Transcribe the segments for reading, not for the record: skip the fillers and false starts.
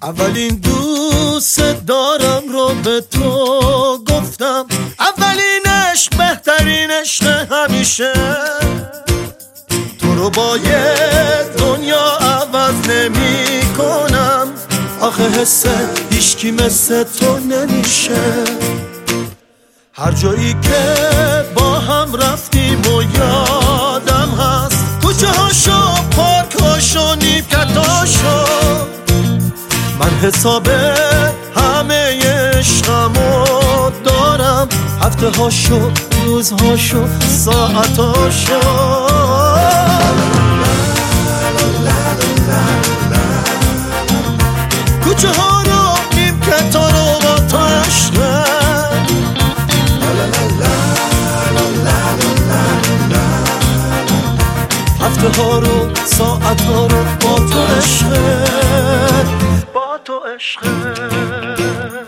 اولین دوست دارم رو به تو گفتم، اولین عشق بهترین عشق همیشه. تو رو با یه دنیا عوض نمی کنم، آخه حس هیچکی مثل تو نمیشه. هر جایی که با هم رفتیم و یادم هست، کوچه هاشو، پارک هاشو، نیمکتاشو. من حساب همه عشقمو دارم، هفته هاشو، روزهاشو، ساعتاشو. کوچه ها رو، نیمکتا رو با تو عشقم. هفته ها رو، ساعت ها رو با تو عشقم، با تو عشقم.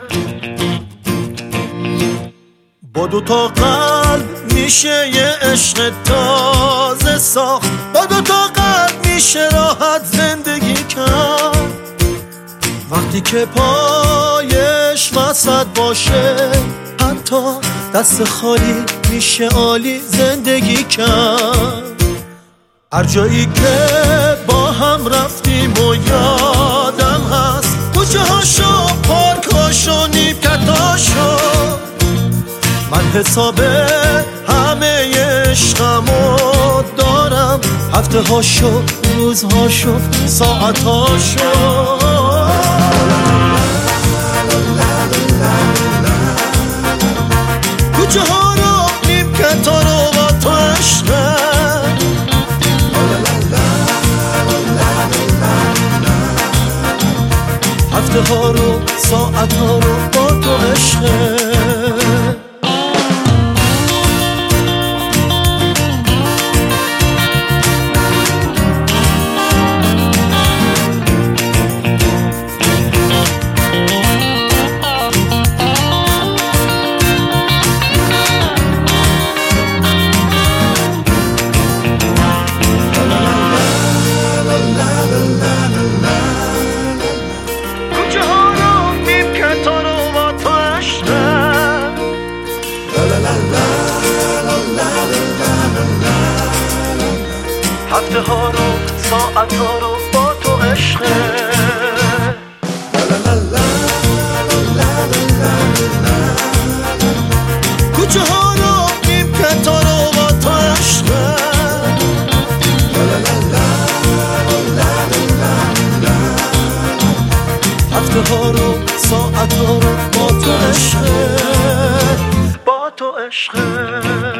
با دوتا قلب میشه یه عشق تازه ساخت، با دوتا قلب میشه راحت زندگی کرد. وقتی که پایش وسط باشه، حتی دست خالی میشه عالی زندگی کرد. هر جایی که با هم رفتیم و یادم هست، کوچه هاشو، پارک هاشو، نیمکتاشو. من حساب همه عشقمو دارم، هفته هاشو، روزهاشو، ساعتاشو. کوچه ها رو، نیمکتا رو با تو عشقم. هفته ها رو، ساعت ها رو با تو عشقم. هفته ها رو، ساعت ها رو با تو عشقه. کوچه ها رو، نیمکتا رو با تو عشقه. هفته ها رو، ساعت ها رو با تو عشقه، با تو عشقه.